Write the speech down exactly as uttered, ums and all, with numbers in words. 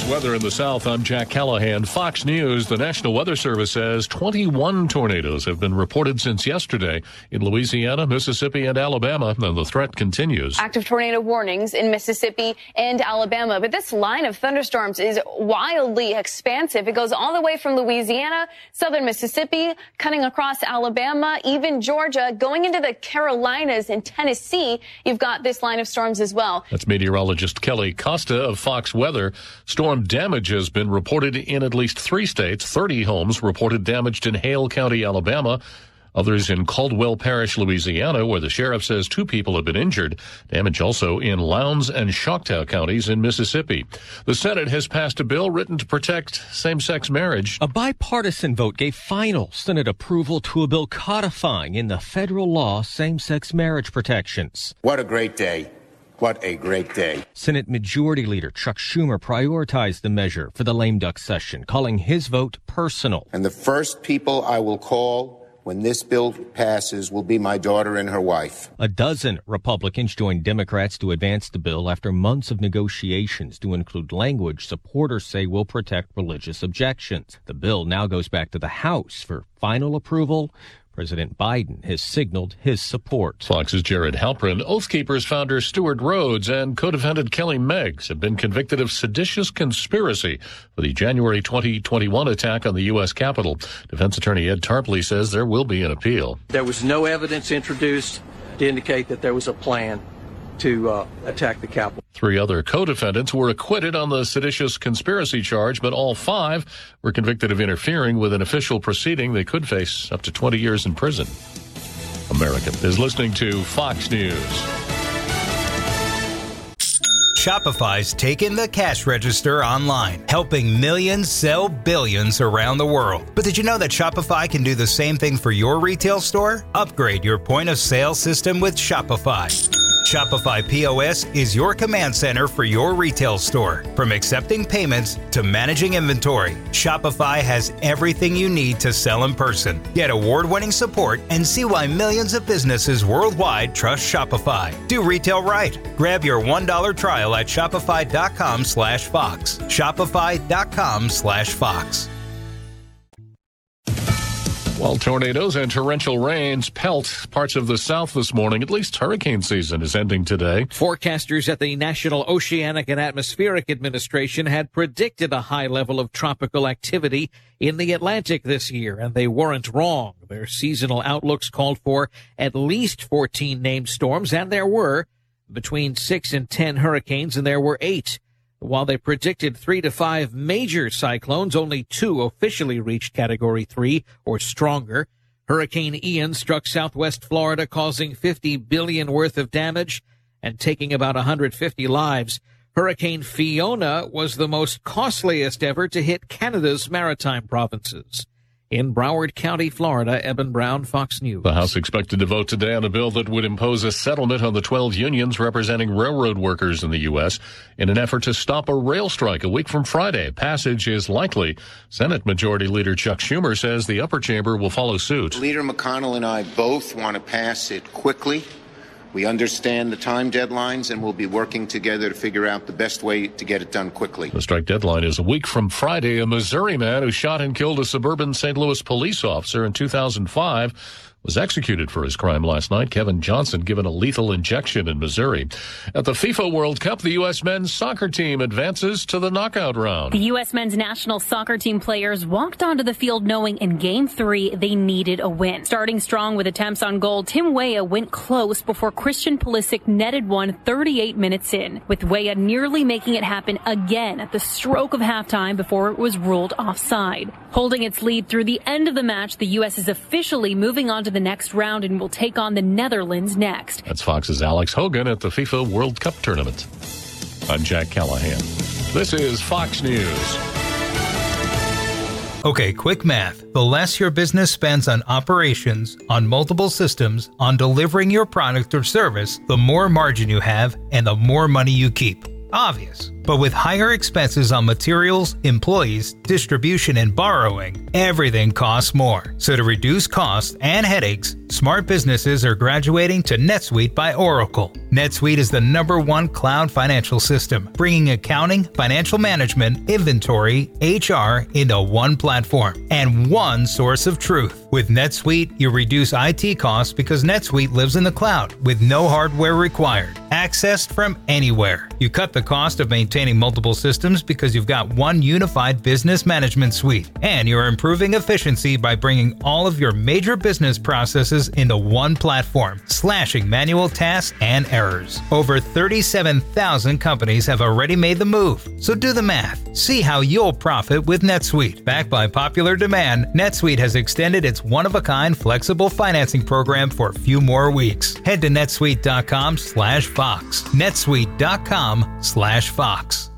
This weather in the South, I'm Jack Callahan. Fox News, the National Weather Service says twenty-one tornadoes have been reported since yesterday in Louisiana, Mississippi, and Alabama, and the threat continues. Active tornado warnings in Mississippi and Alabama. But this line of thunderstorms is wildly expansive. It goes all the way from Louisiana, southern Mississippi, cutting across Alabama, even Georgia, going into the Carolinas and Tennessee. You've got this line of storms as well. That's meteorologist Kelly Costa of Fox Weather. Storm damage has been reported in at least three states. thirty homes reported damaged in Hale County, Alabama. Others in Caldwell Parish, Louisiana, where the sheriff says two people have been injured. Damage also in Lowndes and Choctaw counties in Mississippi. The Senate has passed a bill written to protect same-sex marriage. A bipartisan vote gave final Senate approval to a bill codifying in the federal law same-sex marriage protections. What a great day. What a great day. Senate Majority Leader Chuck Schumer prioritized the measure for the lame duck session, calling his vote personal. And the first people I will call when this bill passes will be my daughter and her wife. A dozen Republicans joined Democrats to advance the bill after months of negotiations to include language supporters say will protect religious objections. The bill now goes back to the House for final approval. President Biden has signaled his support. Fox's Jared Halpern, Oath Keepers founder Stuart Rhodes, and co-defendant Kelly Meggs have been convicted of seditious conspiracy for the January twenty twenty-one attack on the U S Capitol. Defense attorney Ed Tarpley says there will be an appeal. There was no evidence introduced to indicate that there was a plan to uh, attack the Capitol. Three other co-defendants were acquitted on the seditious conspiracy charge, but all five were convicted of interfering with an official proceeding. They could face up to twenty years in prison. America is listening to Fox News. Shopify's taken the cash register online, helping millions sell billions around the world. But did you know that Shopify can do the same thing for your retail store? Upgrade your point of sale system with Shopify. Shopify P O S is your command center for your retail store. From accepting payments to managing inventory, Shopify has everything you need to sell in person. Get award-winning support and see why millions of businesses worldwide trust Shopify. Do retail right. Grab your one dollar trial at shopify.com slash Fox. Shopify.com slash Fox. While tornadoes and torrential rains pelt parts of the South this morning, at least hurricane season is ending today. Forecasters at the National Oceanic and Atmospheric Administration had predicted a high level of tropical activity in the Atlantic this year, and they weren't wrong. Their seasonal outlooks called for at least fourteen named storms, and there were between six and ten hurricanes, and there were eight. While they predicted three to five major cyclones, only two officially reached Category three or stronger. Hurricane Ian struck southwest Florida, causing fifty billion dollars worth of damage and taking about one hundred fifty lives. Hurricane Fiona was the most costliest ever to hit Canada's maritime provinces. In Broward County, Florida, Eben Brown, Fox News. The House expected to vote today on a bill that would impose a settlement on the twelve unions representing railroad workers in the U S in an effort to stop a rail strike a week from Friday. Passage is likely. Senate Majority Leader Chuck Schumer says the upper chamber will follow suit. Leader McConnell and I both want to pass it quickly. We understand the time deadlines, and we'll be working together to figure out the best way to get it done quickly. The strike deadline is a week from Friday. A Missouri man who shot and killed a suburban Saint Louis police officer in two thousand five was executed for his crime last night. Kevin Johnson given a lethal injection in Missouri. At the FIFA World Cup, the U S men's soccer team advances to the knockout round. The U S men's national soccer team players walked onto the field knowing in game three they needed a win. Starting strong with attempts on goal, Tim Weah went close before Christian Pulisic netted one thirty-eight minutes in, with Weah nearly making it happen again at the stroke of halftime before it was ruled offside. Holding its lead through the end of the match, the U S is officially moving on to the next round and will take on the Netherlands next. That's Fox's Alex Hogan at the FIFA World Cup tournament. I'm Jack Callahan. This is Fox News. Okay, quick math. The less your business spends on operations, on multiple systems, on delivering your product or service, the more margin you have and the more money you keep. Obvious. But with higher expenses on materials, employees, distribution, and borrowing, everything costs more. So to reduce costs and headaches, smart businesses are graduating to NetSuite by Oracle. NetSuite is the number one cloud financial system, bringing accounting, financial management, inventory, H R into one platform and one source of truth. With NetSuite, you reduce I T costs because NetSuite lives in the cloud with no hardware required, accessed from anywhere. You cut the cost of maintaining multiple systems because you've got one unified business management suite, and you're improving efficiency by bringing all of your major business processes into one platform, slashing manual tasks and errors. Over thirty-seven thousand companies have already made the move, so do the math. See how you'll profit with NetSuite. Backed by popular demand, NetSuite has extended its one-of-a-kind flexible financing program for a few more weeks. Head to netsuite dot com slash Fox. netsuite dot com slash Fox.